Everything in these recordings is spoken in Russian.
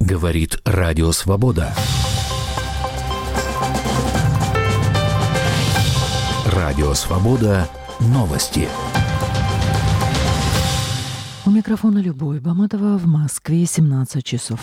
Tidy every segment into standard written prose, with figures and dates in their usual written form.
Говорит Радио Свобода. Радио Свобода. Новости. У микрофона Любовь Баматова. В Москве 17 часов.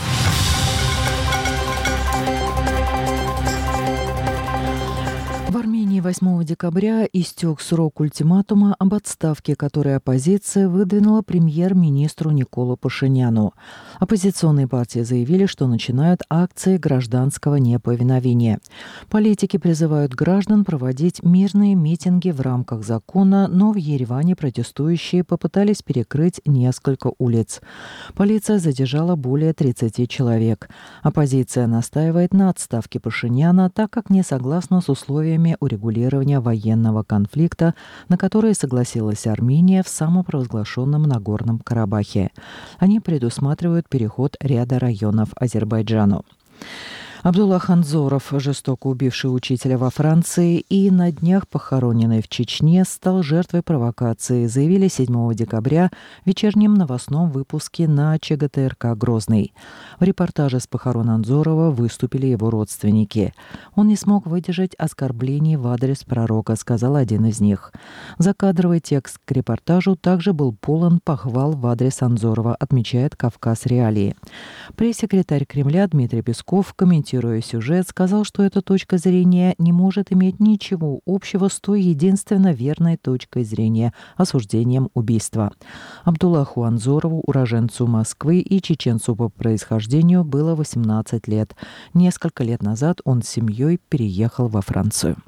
В Армении 8 декабря истек срок ультиматума об отставке, который оппозиция выдвинула премьер-министру Николу Пашиняну. Оппозиционные партии заявили, что начинают акции гражданского неповиновения. Политики призывают граждан проводить мирные митинги в рамках закона, но в Ереване протестующие попытались перекрыть несколько улиц. Полиция задержала более 30 человек. Оппозиция настаивает на отставке Пашиняна, так как не согласна с условиями урегулирования военного конфликта, на которые согласилась Армения в самопровозглашенном Нагорном Карабахе. Они предусматривают переход ряда районов Азербайджану. Абдулла Ханзоров, жестоко убивший учителя во Франции и на днях похороненный в Чечне, стал жертвой провокации, заявили 7 декабря в вечернем новостном выпуске на ЧГТРК «Грозный». В репортаже с похорон Анзорова выступили его родственники. «Он не смог выдержать оскорблений в адрес пророка», — сказал один из них. Закадровый текст к репортажу также был полон похвал в адрес Анзорова, отмечает «Кавказ Реалии». Пресс-секретарь Кремля Дмитрий Песков, комментируя сюжет, сказал, что эта точка зрения не может иметь ничего общего с той единственно верной точкой зрения – осуждением убийства. Абдуллаху Анзорову, уроженцу Москвы и чеченцу по происхождению, было 18 лет. Несколько лет назад он с семьей переехал во Францию.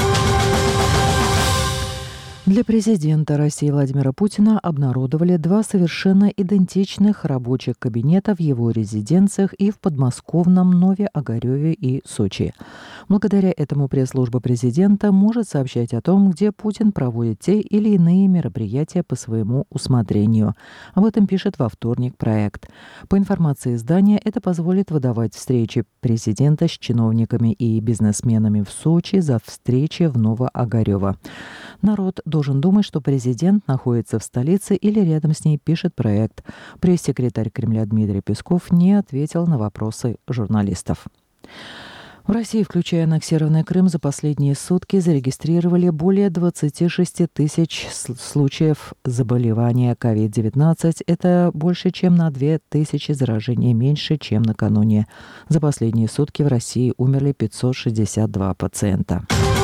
Для президента России Владимира Путина обнародовали 2 совершенно идентичных рабочих кабинета в его резиденциях и в подмосковном Нове-Огарёве и Сочи. Благодаря этому пресс-служба президента может сообщать о том, где Путин проводит те или иные мероприятия по своему усмотрению. Об этом пишет во вторник проект. По информации издания, это позволит выдавать встречи президента с чиновниками и бизнесменами в Сочи за встречи в Ново-Огарёво. Народ должен думать, что президент находится в столице или рядом с ней, пишет проект. Пресс-секретарь Кремля Дмитрий Песков не ответил на вопросы журналистов. В России, включая аннексированный Крым, за последние сутки зарегистрировали более 26 тысяч случаев заболевания COVID-19. Это больше, чем на 2000 заражений меньше, чем накануне. За последние сутки в России умерли 562 пациента.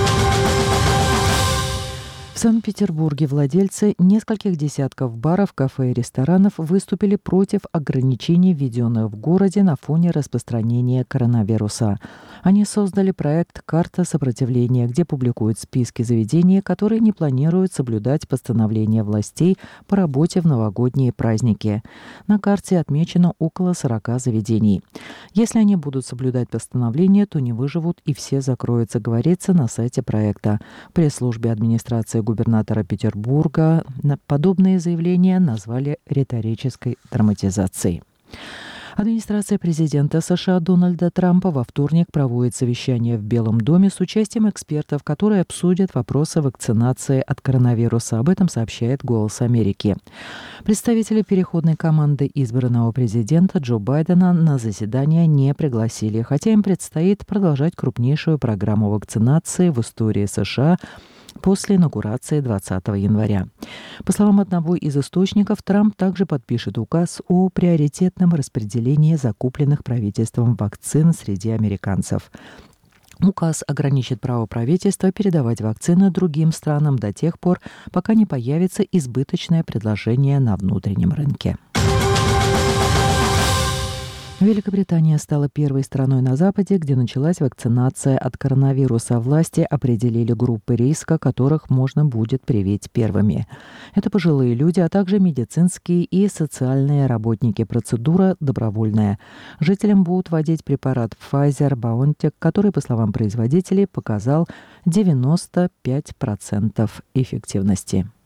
В Санкт-Петербурге владельцы нескольких десятков баров, кафе и ресторанов выступили против ограничений, введенных в городе на фоне распространения коронавируса. Они создали проект «Карта сопротивления», где публикуют списки заведений, которые не планируют соблюдать постановления властей по работе в новогодние праздники. На карте отмечено около 40 заведений. Если они будут соблюдать постановления, то не выживут и все закроются, говорится на сайте проекта. В пресс-службе администрации губернатора Петербурга подобные заявления назвали риторической драматизацией. Администрация президента США Дональда Трампа во вторник проводит совещание в Белом доме с участием экспертов, которые обсудят вопросы вакцинации от коронавируса. Об этом сообщает «Голос Америки». Представители переходной команды избранного президента Джо Байдена на заседание не пригласили, хотя им предстоит продолжать крупнейшую программу вакцинации в истории США после инаугурации 20 января. По словам одного из источников, Трамп также подпишет указ о приоритетном распределении закупленных правительством вакцин среди американцев. Указ ограничит право правительства передавать вакцины другим странам до тех пор, пока не появится избыточное предложение на внутреннем рынке. Великобритания стала первой страной на Западе, где началась вакцинация от коронавируса. Власти определили группы риска, которых можно будет привить первыми. Это пожилые люди, а также медицинские и социальные работники. Процедура добровольная. Жителям будут вводить препарат Pfizer-BioNTech, который, по словам производителей, показал 95% эффективности.